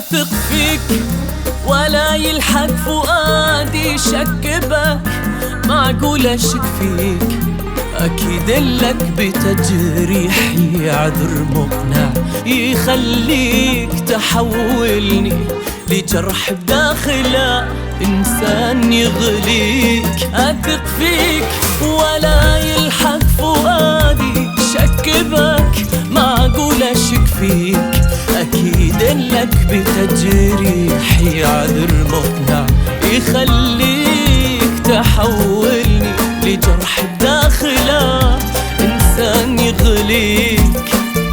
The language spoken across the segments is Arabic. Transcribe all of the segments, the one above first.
أثق فيك ولا يلحق فؤادي شك بك، معقول أشك فيك أكيد لك بتجريحي عذر مقنع يخليك تحولني لجرح بداخله إنسان يغليك. أثق فيك ولا يلحق فؤادي شك بك، معقول أشك فيك أكيد لك بتجريحي عذر مقنع يخليك تحولني لجرح بداخله إنسان يغليك.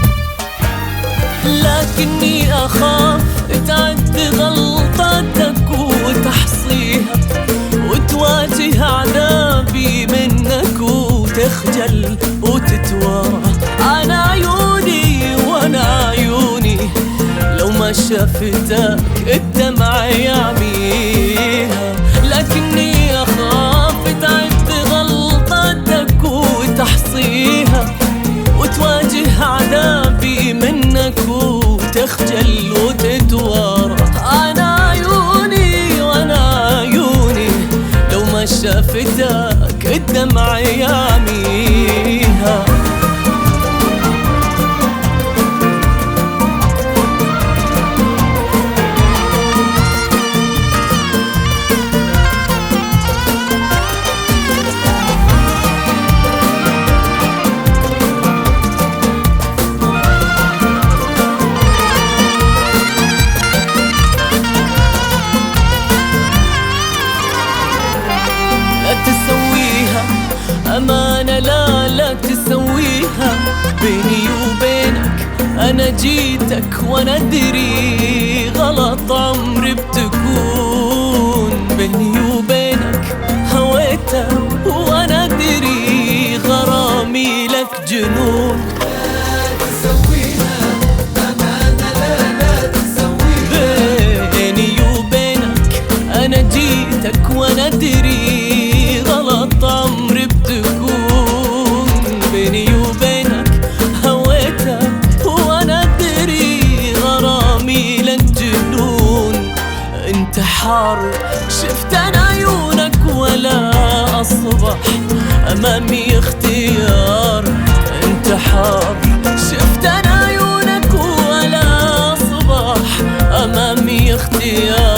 لكني أخاف تعد غلطتك وتحصيها وتواجه عذابي منك وتخجل وتتوارى. أنا عيوني وأنا عيوني لو ما شافتك الدمع يعميها. لكني أخاف تعد غلطتك وتحصيها وتواجه عذابي منك وتخجل وتتوارى. أنا عيوني وأنا عيوني لو ما شافتك الدمع يعميها. أمانة لا تسويها بيني وبينك. أنا جيتك وأنا أدري غلط عمري بتكون بيني وبينك. هويتك وأنا أدري غرامي لك جنون. لا تسويها أمانة لا تسويها بيني وبينك. أنا جيتك وأنا أدري غلط عمري بتكون بيني وبينك. هويتك وانا ادري غرامي لك جنون. انتحار شفت انا عيونك ولا اصبح امامي اختيار. انتحار شفت انا عيونك ولا اصبح امامي اختيار.